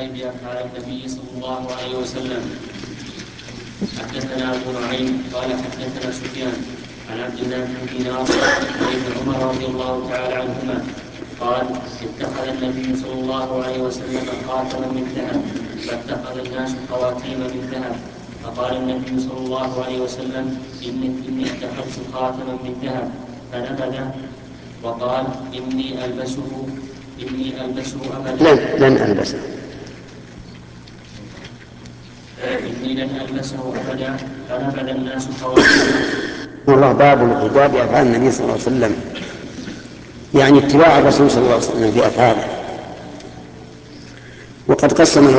الاقتداء بأفعال النبي صلى الله عليه وسلم. حدثنا أبو نعيم قال حدثنا سفيان عن عبد الله بن دينار عن ابن عمر رضي الله تعالى عنهما قال اتخذ النبي صلى الله عليه وسلم خاتما من ذهب فاتخذ الناس خواتيم من ذهب فقال النبي صلى الله عليه وسلم إني اتخذت خاتما من ذهب فنبذ وقال إني ألبسه أبدا لن ألبسه أبدا فنبذ الناس خواتيم. والله باب الاقتداء بأفعال النبي صلى الله عليه وسلم، يعني اتباع الرسول صلى الله عليه وسلم في أفعاله. وقد قسم